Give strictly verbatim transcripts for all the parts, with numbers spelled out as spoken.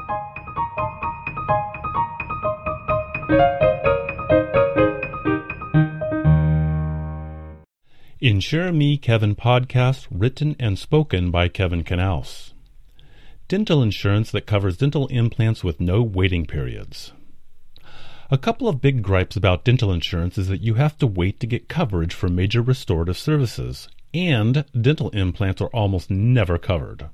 Insure Me Kevin podcast, written and spoken by Kevin Knaus. Dental insurance that covers dental implants with no waiting periods. A couple of big gripes about dental insurance is that you have to wait to get coverage for major restorative services, and dental implants are almost never covered.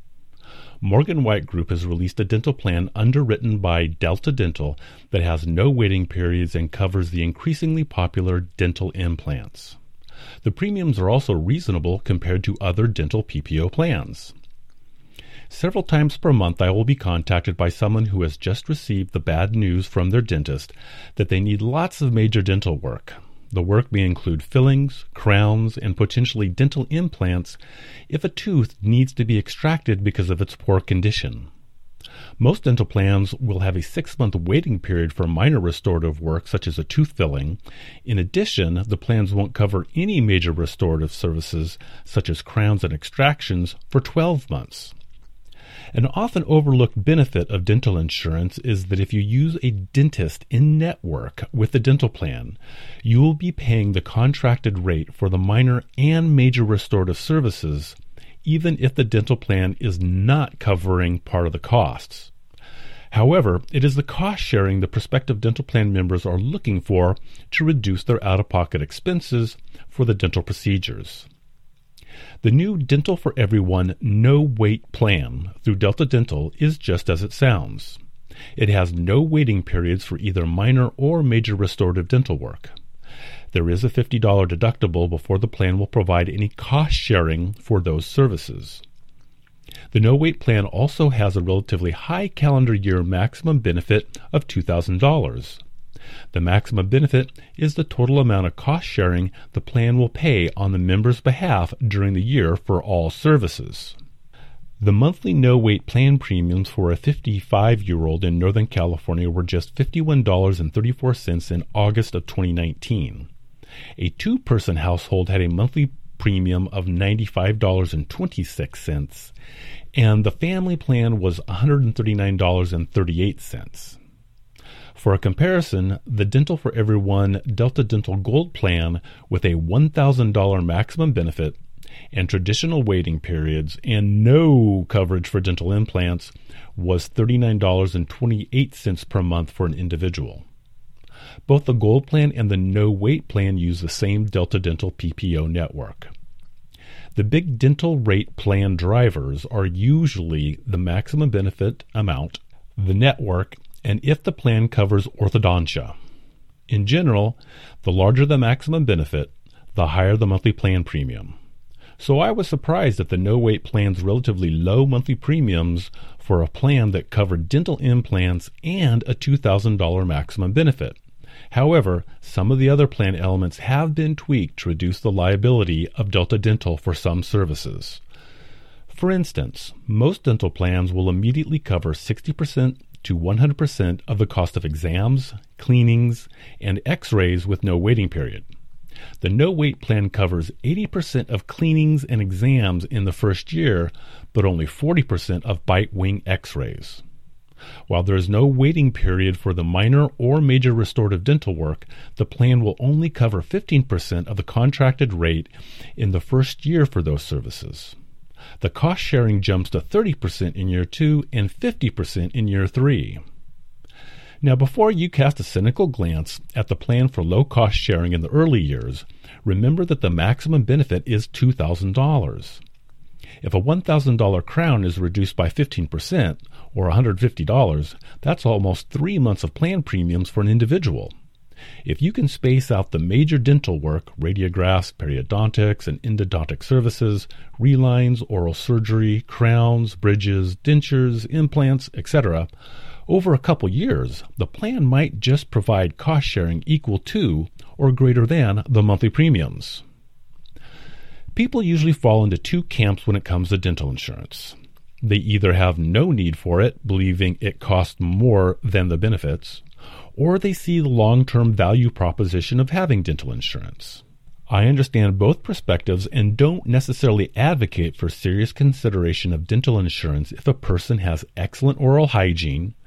Morgan White Group has released a dental plan underwritten by Delta Dental that has no waiting periods and covers the increasingly popular dental implants. The premiums are also reasonable compared to other dental P P O plans. Several times per month I will be contacted by someone who has just received the bad news from their dentist that they need lots of major dental work. The work may include fillings, crowns, and potentially dental implants if a tooth needs to be extracted because of its poor condition. Most dental plans will have a six-month waiting period for minor restorative work such as a tooth filling. In addition, the plans won't cover any major restorative services such as crowns and extractions for twelve months. An often overlooked benefit of dental insurance is that if you use a dentist in-network with the dental plan, you will be paying the contracted rate for the minor and major restorative services, even if the dental plan is not covering part of the costs. However, it is the cost sharing the prospective dental plan members are looking for to reduce their out-of-pocket expenses for the dental procedures. The new Dental for Everyone no-wait plan through Delta Dental is just as it sounds. It has no waiting periods for either minor or major restorative dental work. There is a fifty dollars deductible before the plan will provide any cost sharing for those services. The no-wait plan also has a relatively high calendar year maximum benefit of two thousand dollars. The maximum benefit is the total amount of cost sharing the plan will pay on the member's behalf during the year for all services. The monthly no-wait plan premiums for a fifty-five-year-old in Northern California were just fifty-one dollars and thirty-four cents in August of twenty nineteen. A two-person household had a monthly premium of ninety-five dollars and twenty-six cents, and the family plan was one hundred thirty-nine dollars and thirty-eight cents. For a comparison, the Dental for Everyone Delta Dental Gold plan with a one thousand dollars maximum benefit and traditional waiting periods and no coverage for dental implants was thirty-nine dollars and twenty-eight cents per month for an individual. Both the Gold plan and the no-wait plan use the same Delta Dental P P O network. The big dental rate plan drivers are usually the maximum benefit amount, the network, and if the plan covers orthodontia. In general, the larger the maximum benefit, the higher the monthly plan premium. So I was surprised at the no-wait plan's relatively low monthly premiums for a plan that covered dental implants and a two thousand dollars maximum benefit. However, some of the other plan elements have been tweaked to reduce the liability of Delta Dental for some services. For instance, most dental plans will immediately cover sixty percent to one hundred percent of the cost of exams, cleanings, and x-rays with no waiting period. The no-wait plan covers eighty percent of cleanings and exams in the first year, but only forty percent of bite wing x-rays. While there is no waiting period for the minor or major restorative dental work, the plan will only cover fifteen percent of the contracted rate in the first year for those services. The cost sharing jumps to thirty percent in year two and fifty percent in year three. Now, before you cast a cynical glance at the plan for low cost sharing in the early years, remember that the maximum benefit is two thousand dollars. If a one thousand dollars crown is reduced by fifteen percent, or one hundred fifty dollars, that's almost three months of plan premiums for an individual. If you can space out the major dental work, radiographs, periodontics, and endodontic services, relines, oral surgery, crowns, bridges, dentures, implants, et cetera, over a couple years, the plan might just provide cost sharing equal to or greater than the monthly premiums. People usually fall into two camps when it comes to dental insurance. They either have no need for it, believing it costs more than the benefits, or they see the long-term value proposition of having dental insurance. I understand both perspectives and don't necessarily advocate for serious consideration of dental insurance if a person has excellent oral hygiene,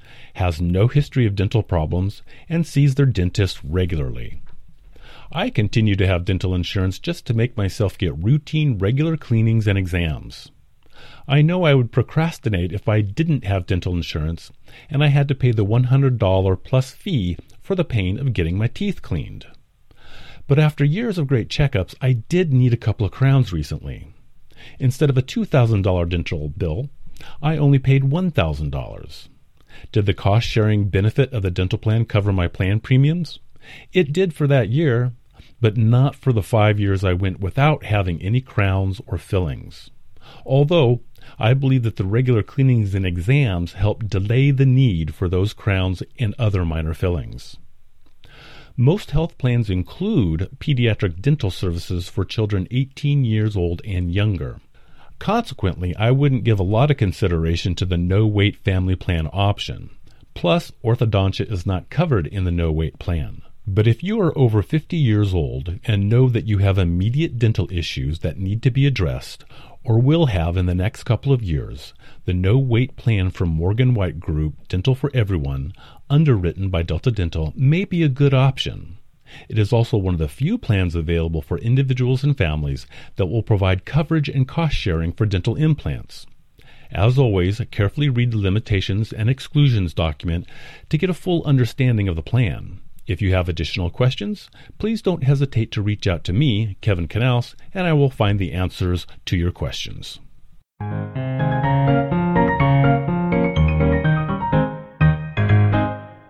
has no history of dental problems, and sees their dentist regularly. I continue to have dental insurance just to make myself get routine, regular cleanings and exams. I know I would procrastinate if I didn't have dental insurance and I had to pay the one hundred dollars plus fee for the pain of getting my teeth cleaned. But after years of great checkups, I did need a couple of crowns recently. Instead of a two thousand dollars dental bill, I only paid one thousand dollars. Did the cost-sharing benefit of the dental plan cover my plan premiums? It did for that year, but not for the five years I went without having any crowns or fillings. Although I believe that the regular cleanings and exams help delay the need for those crowns and other minor fillings. Most health plans include pediatric dental services for children eighteen years old and younger. Consequently, I wouldn't give a lot of consideration to the no-wait family plan option. Plus, orthodontia is not covered in the no-wait plan. But if you are over fifty years old and know that you have immediate dental issues that need to be addressed, or will have in the next couple of years, the no-wait plan from Morgan White Group, Dental for Everyone, underwritten by Delta Dental, may be a good option. It is also one of the few plans available for individuals and families that will provide coverage and cost sharing for dental implants. As always, carefully read the limitations and exclusions document to get a full understanding of the plan. If you have additional questions, please don't hesitate to reach out to me, Kevin Canals, and I will find the answers to your questions.